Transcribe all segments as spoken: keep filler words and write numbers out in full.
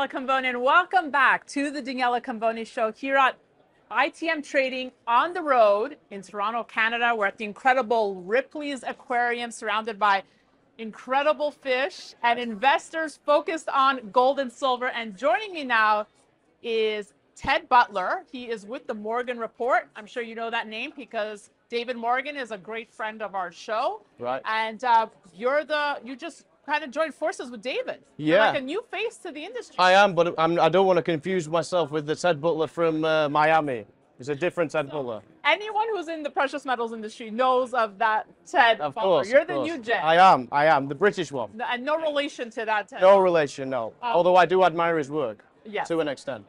Daniela Camboni, and welcome back to the Daniela Camboni Show here at I T M Trading on the road in Toronto, Canada. We're at the incredible Ripley's Aquarium, surrounded by incredible fish and investors focused on gold and silver. And joining me now is Ted Butler. He is with the Morgan Report. I'm sure you know that name because David Morgan is a great friend of our show. Right. And uh, you're the, you just kind of joined forces with David. You're Yeah. like a new face to the industry. I am, but I'm, I don't want to confuse myself with the Ted Butler from uh, Miami. It's a different Ted Butler. Anyone who's in the precious metals industry knows of that Ted Of Butler. course. You're of the course. new Jen. I am. I am the British one. And no relation to that Ted. No relation, no. Um, Although I do admire his work. Yes. To an extent.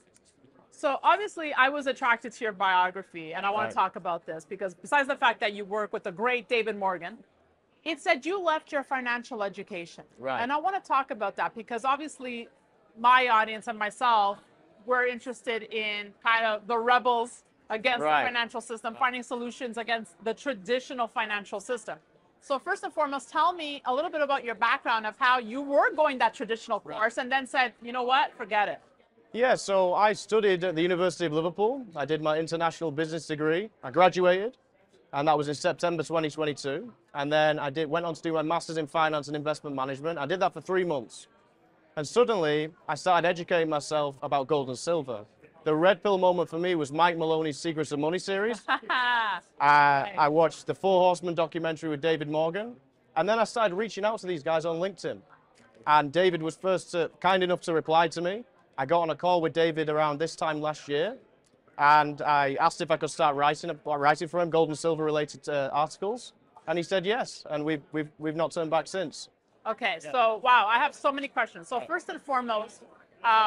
So obviously I was attracted to your biography, and I want Right. to talk about this because besides the fact that you work with the great David Morgan, it said you left your financial education. Right. And I want to talk about that because obviously my audience and myself were interested in kind of the rebels against Right. the financial system, finding solutions against the traditional financial system. So first and foremost, tell me a little bit about your background of how you were going that traditional course and then said, you know what, forget it. Yeah, so I studied at the University of Liverpool. I did my international business degree. I graduated, and that was in September twenty twenty-two. And then I did went on to do my master's in finance and investment management. I did that for three months. And suddenly, I started educating myself about gold and silver. The red pill moment for me was Mike Maloney's Secrets of Money series. uh, I watched the Four Horsemen documentary with David Morgan. And then I started reaching out to these guys on LinkedIn. And David was first to, kind enough to reply to me. I got on a call with David around this time last year. And I asked if I could start writing, writing for him, gold and silver related uh, articles. And he said yes. And we've, we've, we've not turned back since. Okay, so wow, I have so many questions. So first and foremost, uh,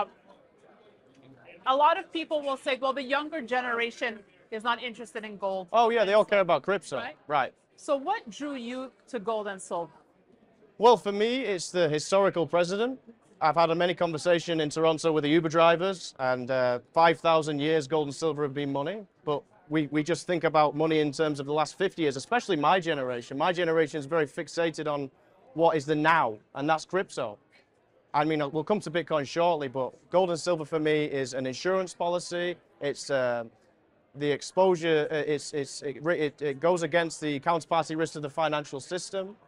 a lot of people will say, well, the younger generation is not interested in gold. Oh, yeah, they all care about crypto. Right. Right. So what drew you to gold and silver? Well, for me, it's the historical precedent. I've had a many conversation in Toronto with the Uber drivers, and uh, five thousand years gold and silver have been money. But we, we just think about money in terms of the last fifty years, especially my generation. My generation is very fixated on what is the now, and that's crypto. I mean, we'll come to Bitcoin shortly, but gold and silver for me is an insurance policy. It's uh, the exposure, uh, it's, it's, it, it, it goes against the counterparty risk of the financial system.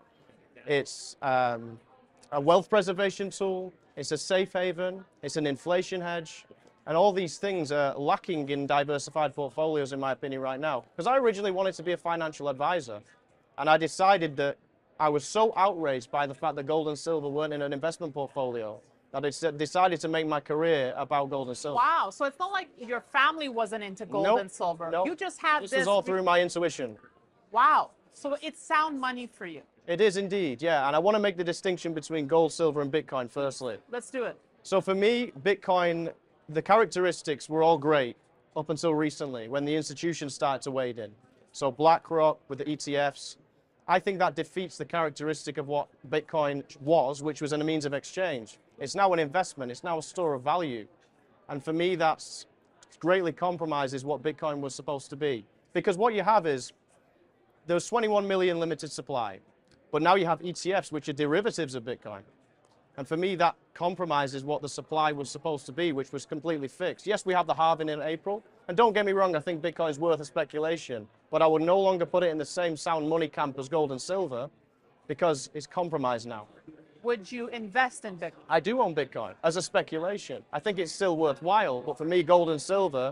It's um, a wealth preservation tool. It's a safe haven. It's an inflation hedge. And all these things are lacking in diversified portfolios, in my opinion, right now. Because I originally wanted to be a financial advisor. And I decided that I was so outraged by the fact that gold and silver weren't in an investment portfolio that I decided to make my career about gold and silver. Wow, so it's not like your family wasn't into gold Nope, and silver. nope. You just have This this. is all through my intuition. Wow, so it's sound money for you. It is indeed, yeah. And I want to make the distinction between gold, silver, and Bitcoin firstly. Let's do it. So for me, Bitcoin, the characteristics were all great up until recently when the institutions started to wade in. So BlackRock with the E T Fs, I think that defeats the characteristic of what Bitcoin was, which was a means of exchange. It's now an investment. It's now a store of value. And for me, that's greatly compromises what Bitcoin was supposed to be. Because what you have is, there's twenty-one million limited supply, but now you have E T Fs, which are derivatives of Bitcoin. And for me, that compromises what the supply was supposed to be, which was completely fixed. Yes, we have the halving in April. And don't get me wrong, I think Bitcoin is worth a speculation, but I would no longer put it in the same sound money camp as gold and silver because it's compromised now. Would you invest in Bitcoin? I do own Bitcoin as a speculation. I think it's still worthwhile, but for me, gold and silver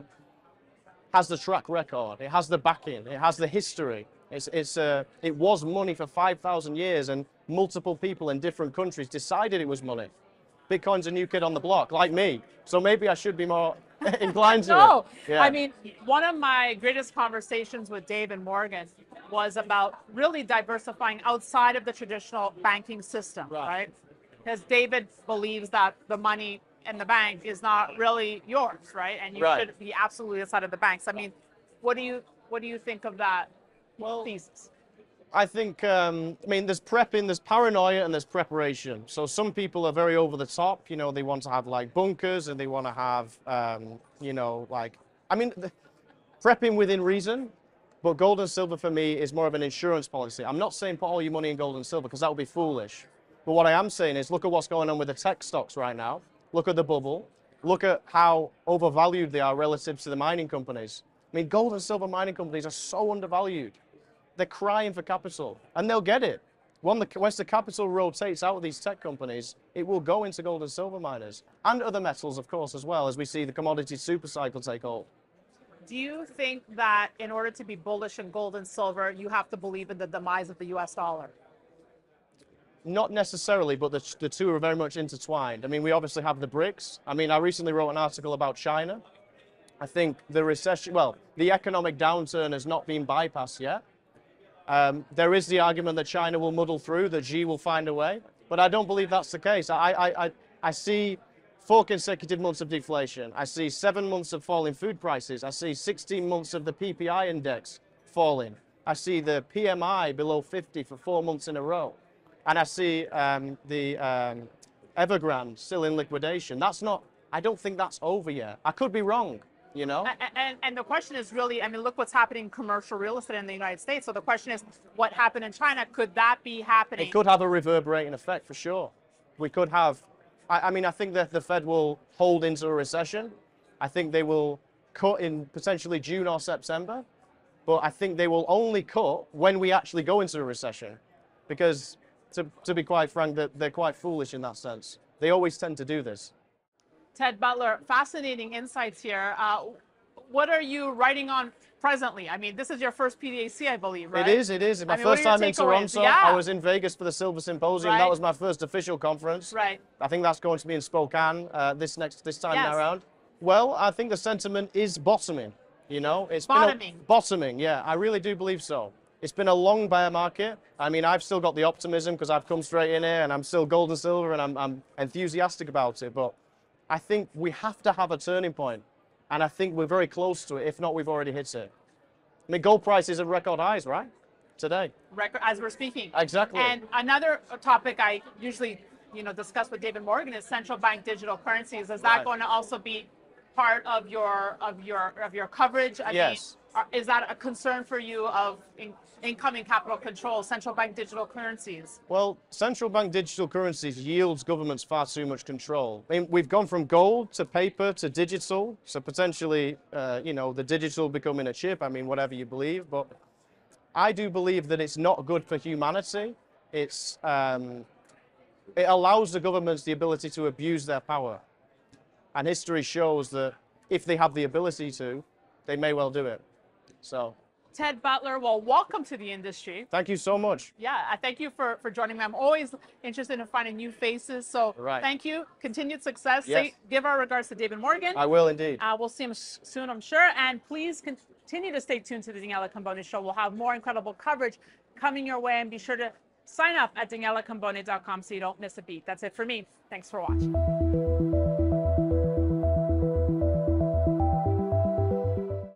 has the track record. It has the backing. It has the history. It's, it's, uh, it was money for five thousand years, and multiple people in different countries decided it was money. Bitcoin's a new kid on the block, like me. So maybe I should be more inclined to No, it. Yeah. I mean, one of my greatest conversations with David Morgan was about really diversifying outside of the traditional banking system, Right. right? Because David believes that the money in the bank is not really yours, right? And you Right. should be absolutely outside of the banks. I mean, what do you what do you think of that Well, thesis? I think, um, I mean, there's prepping, there's paranoia, and there's preparation. So some people are very over the top. You know, they want to have like bunkers, and they want to have, um, you know, like, I mean, the, prepping within reason. But gold and silver for me is more of an insurance policy. I'm not saying put all your money in gold and silver because that would be foolish. But what I am saying is look at what's going on with the tech stocks right now. look at the bubble, look at how overvalued they are relative to the mining companies. I mean, gold and silver mining companies are so undervalued. They're crying for capital, and they'll get it. When the, once the capital rotates out of these tech companies, it will go into gold and silver miners, and other metals, of course, as well, as we see the commodity super cycle take hold. Do you think that in order to be bullish in gold and silver, you have to believe in the demise of the U S dollar? Not necessarily, but the, the two are very much intertwined. I mean, we obviously have the BRICS. I mean, I recently wrote an article about China. I think the recession, well, the economic downturn has not been bypassed yet. Um, there is the argument that China will muddle through, that Xi will find a way, but I don't believe that's the case. I, I, I, I see four consecutive months of deflation. I see seven months of falling food prices. I see sixteen months of the P P I index falling. I see the P M I below fifty for four months in a row. And I see um, the um, Evergrande still in liquidation. That's not, I don't think that's over yet. I could be wrong, you know? And, and, and the question is really, I mean, look what's happening in commercial real estate in the United States. So the question is, what happened in China? Could that be happening? It could have a reverberating effect for sure. We could have, I, I mean, I think that the Fed will hold into a recession. I think they will cut in potentially June or September, but I think they will only cut when we actually go into a recession, because to, to be quite frank, that they're quite foolish in that sense. They always tend to do this. Ted Butler, fascinating insights here. Uh, what are you writing on presently? I mean, this is your first P D A C, I believe, right? It is, it is. My I mean, what first are your time in takeaways? Toronto. Yeah. I was in Vegas for the Silver Symposium. Right. That was my first official conference. Right. I think that's going to be in Spokane uh, this next this time Yes. around. Well, I think the sentiment is bottoming. You know, it's Bottoming. Been a, bottoming. Yeah, I really do believe so. It's been a long bear market. I mean, I've still got the optimism because I've come straight in here and I'm still gold and silver and I'm, I'm enthusiastic about it. But I think we have to have a turning point, and I think we're very close to it. If not, we've already hit it. I mean, gold prices are record highs, right? Today. Record, as we're speaking. Exactly. And another topic I usually, you know, discuss with David Morgan is central bank digital currencies. Is that Right. going to also be part of your of your of your coverage? I Yes. mean, are, is that a concern for you of in, incoming capital control, central bank digital currencies? Well, central bank digital currencies yields governments far too much control. I mean, we've gone from gold to paper to digital, so potentially, uh, you know, the digital becoming a chip. I mean, whatever you believe, but I do believe that it's not good for humanity. It's um, it allows the governments the ability to abuse their power, and history shows that if they have the ability to, they may well do it. So. Ted Butler, well, welcome to the industry. Thank you so much. Yeah, I thank you for, for joining me. I'm always interested in finding new faces. So Right. thank you. Continued success. Yes. Say, give our regards to David Morgan. I will indeed. Uh, we'll see him s- soon, I'm sure. And please continue to stay tuned to the Daniela Cambone Show. We'll have more incredible coverage coming your way. And be sure to sign up at daniela cambone dot com so you don't miss a beat. That's it for me. Thanks for watching.